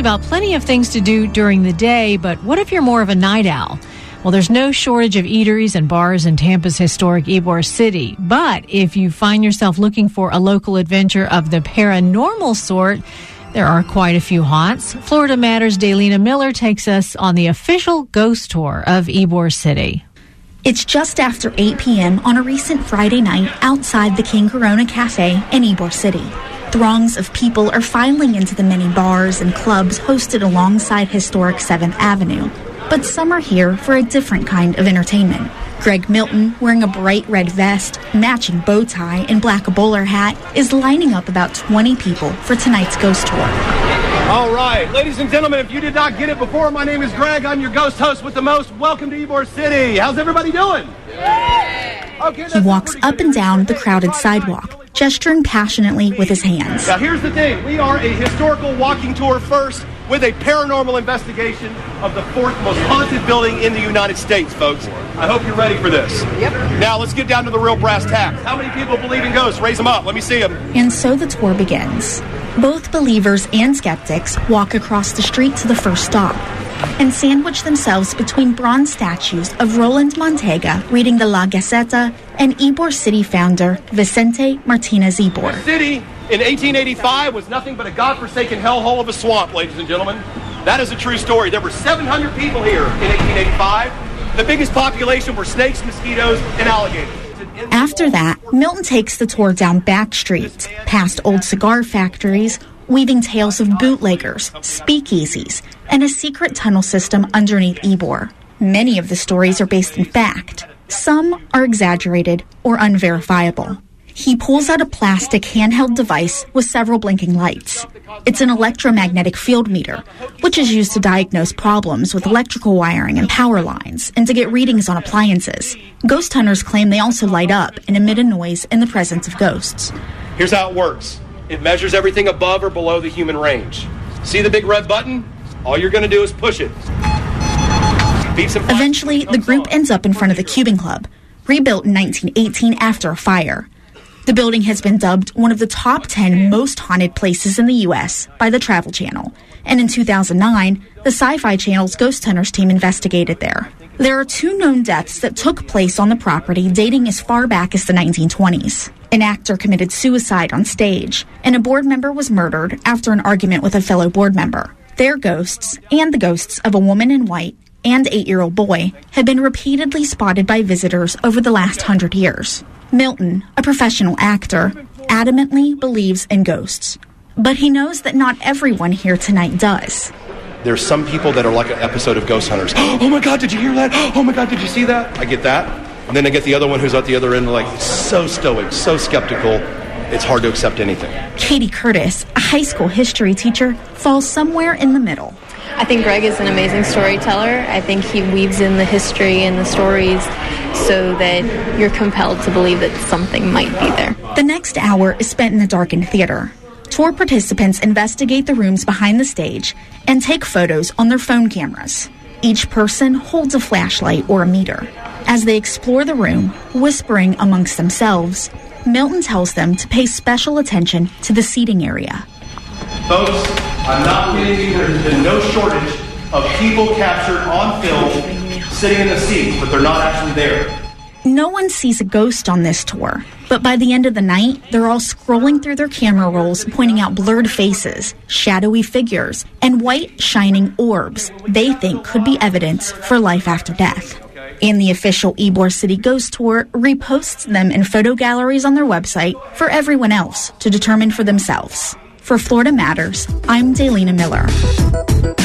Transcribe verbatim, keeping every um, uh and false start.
about plenty of things to do during the day, but what if you're more of a night owl? Well, there's no shortage of eateries and bars in Tampa's historic Ybor City. But if you find yourself looking for a local adventure of the paranormal sort, there are quite a few haunts. Florida Matters' Daylina Miller takes us on the official ghost tour of Ybor City. It's just after eight p.m. on a recent Friday night outside the King Corona Cafe in Ybor City. Throngs of people are filing into the many bars and clubs hosted alongside historic seventh Avenue. But some are here for a different kind of entertainment. Greg Milton, wearing a bright red vest, matching bow tie, and black bowler hat, is lining up about twenty people for tonight's ghost tour. All right, ladies and gentlemen, if you did not get it before, my name is Greg. I'm your ghost host with the most. Welcome to Ybor City. How's everybody doing? Okay, he walks up and down the crowded sidewalk, gesturing passionately with his hands. Now, here's the thing. We are a historical walking tour first with a paranormal investigation of the fourth most haunted building in the United States, folks. I hope you're ready for this. Yep. Now, let's get down to the real brass tacks. How many people believe in ghosts? Raise them up. Let me see them. And so the tour begins. Both believers and skeptics walk across the street to the first stop and sandwich themselves between bronze statues of Roland Montega reading the La Gaceta and Ybor City founder Vicente Martinez Ybor. The city in eighteen eighty-five was nothing but a godforsaken hellhole of a swamp, ladies and gentlemen. That is a true story. There were seven hundred people here in eighteen eighty-five. The biggest population were snakes, mosquitoes, and alligators. After that, Milton takes the tour down back streets, past old cigar factories, weaving tales of bootleggers, speakeasies, and a secret tunnel system underneath Ybor. Many of the stories are based in fact. Some are exaggerated or unverifiable. He pulls out a plastic handheld device with several blinking lights. It's an electromagnetic field meter, which is used to diagnose problems with electrical wiring and power lines and to get readings on appliances. Ghost hunters claim they also light up and emit a noise in the presence of ghosts. Here's how it works. It measures everything above or below the human range. See the big red button? All you're going to do is push it. Eventually, the group ends up in front of the Cuban Club, rebuilt in nineteen eighteen after a fire. The building has been dubbed one of the top ten most haunted places in the U S by the Travel Channel. And in two thousand nine, the Sci-Fi Channel's Ghost Hunters team investigated there. There are two known deaths that took place on the property dating as far back as the nineteen twenties. An actor committed suicide on stage, and a board member was murdered after an argument with a fellow board member. Their ghosts, and the ghosts of a woman in white and eight-year-old boy, have been repeatedly spotted by visitors over the last hundred years. Milton, a professional actor, adamantly believes in ghosts. But he knows that not everyone here tonight does. There's some people that are like an episode of Ghost Hunters. Oh my God, did you hear that? Oh my God, did you see that? I get that. And then I get the other one who's at the other end, like so stoic, so skeptical, it's hard to accept anything. Katie Curtis, a high school history teacher, falls somewhere in the middle. I think Greg is an amazing storyteller. I think he weaves in the history and the stories so that you're compelled to believe that something might be there. The next hour is spent in the darkened theater. Tour participants investigate the rooms behind the stage and take photos on their phone cameras. Each person holds a flashlight or a meter. As they explore the room, whispering amongst themselves, Milton tells them to pay special attention to the seating area. Folks, I'm not kidding you. There's been no shortage of people captured on film sitting in the seats, but they're not actually there. No one sees a ghost on this tour, but by the end of the night, they're all scrolling through their camera rolls, pointing out blurred faces, shadowy figures, and white, shining orbs they think could be evidence for life after death. And the official Ybor City Ghost Tour reposts them in photo galleries on their website for everyone else to determine for themselves. For Florida Matters, I'm Daylina Miller.